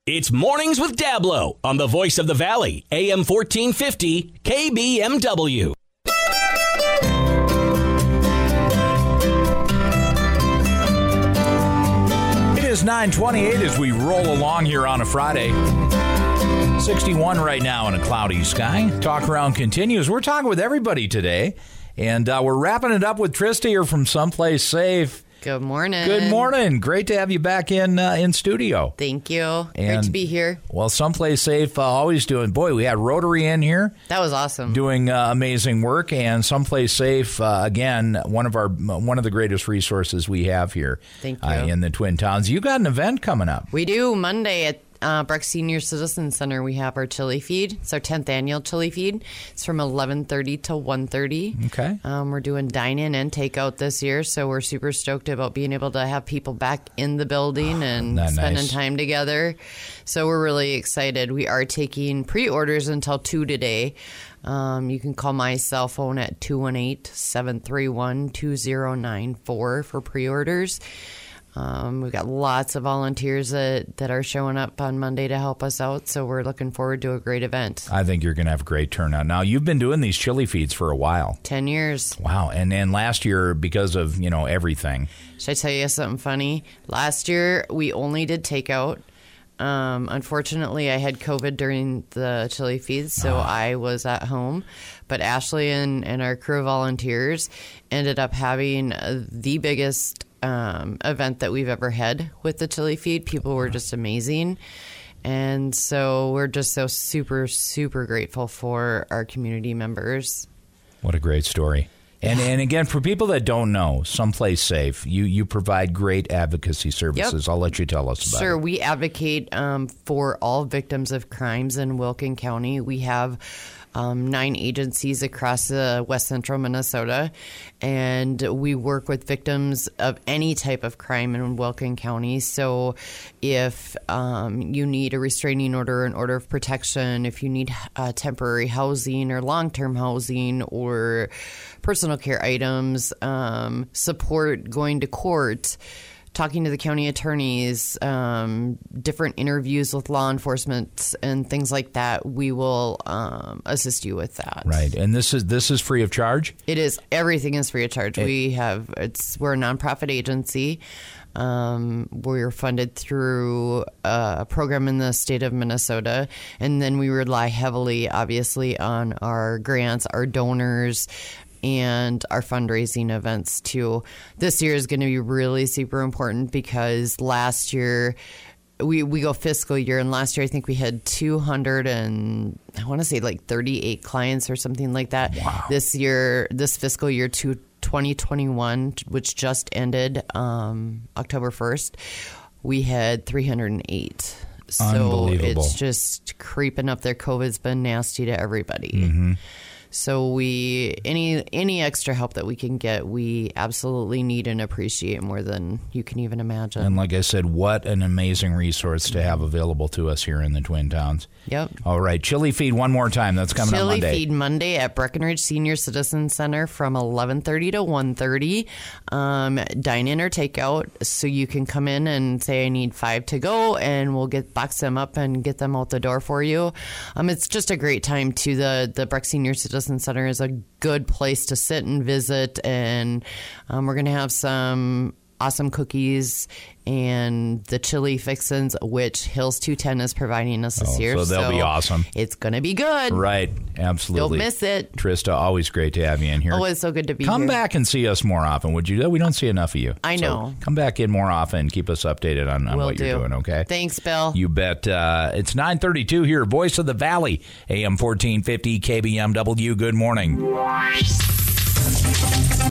It's Mornings with Dablo on the Voice of the Valley, AM 1450, KBMW. It is 9:28 as we roll along here on a Friday. 61 right now in a cloudy sky. Talk Around continues. We're talking with everybody today, and we're wrapping it up with Trista here from Someplace Safe. Good morning. Good morning. Great to have you back in studio. Thank you. Great to be here. Well, Someplace Safe always doing. Boy, we had Rotary in here. That was awesome. Doing amazing work, and Someplace Safe again, one of the greatest resources we have here. Thank you. In the Twin Towns. You got an event coming up. We do Monday at Breck Senior Citizen Center. We have our chili feed. It's our 10th annual chili feed. It's from 11:30 to 1:30. Okay. We're doing dine-in and takeout this year, so we're super stoked about being able to have people back in the building and spending time together. So we're really excited. We are taking pre-orders until 2 today. You can call my cell phone at 218-731-2094 for pre-orders. We've got lots of volunteers that are showing up on Monday to help us out, so we're looking forward to a great event. I think you're going to have a great turnout. Now, you've been doing these chili feeds for a while. 10 years. Wow. And then last year, because of, everything. Should I tell you something funny? Last year, we only did takeout. Unfortunately, I had COVID during the chili feeds, so I was at home. But Ashley and our crew of volunteers ended up having the biggest event that we've ever had with the chili feed. People were just amazing. And so we're just so super, super grateful for our community members. What a great story. And again, for people that don't know, Someplace Safe, you provide great advocacy services. Yep. I'll let you tell us about it. Sure. We advocate for all victims of crimes in Wilkin County. We have 9 agencies across West Central Minnesota, and we work with victims of any type of crime in Wilkin County. So if you need a restraining order, an order of protection, if you need temporary housing or long-term housing or personal care items, support going to court, talking to the county attorneys, different interviews with law enforcement and things like that, we will assist you with that. Right. And this is free of charge? It is. Everything is free of charge. We're a nonprofit agency. We're funded through a program in the state of Minnesota, and then we rely heavily, obviously, on our grants, our donors, and our fundraising events too. This year is going to be really super important because last year we go fiscal year, and last year I think we had 38 clients or something like that. Wow. This fiscal year 2021, which just ended October 1st, we had 308. So it's just creeping up there. COVID's been nasty to everybody. Mm-hmm. So any extra help that we can get, we absolutely need and appreciate more than you can even imagine. And like I said, what an amazing resource to have available to us here in the Twin Towns. Yep. All right, chili feed one more time. That's coming on Monday. Chili feed Monday at Breckenridge Senior Citizen Center from 11:30 to 1:30. Dine in or takeout, so you can come in and say I need 5 to go, and we'll box them up and get them out the door for you. It's just a great time too. The Breck Senior Citizen Center is a good place to sit and visit, and we're going to have some awesome cookies and the chili fixins, which Hills 210 is providing us this year. So they'll be awesome. It's going to be good. Right. Absolutely. Don't miss it. Trista, always great to have you in here. Oh, it's so good to be here. Come back and see us more often, would you? We don't see enough of you. I know. So come back in more often and keep us updated on what you're doing, okay? Thanks, Bill. You bet. It's 9:32 here, Voice of the Valley, AM 1450, KBMW. Good morning.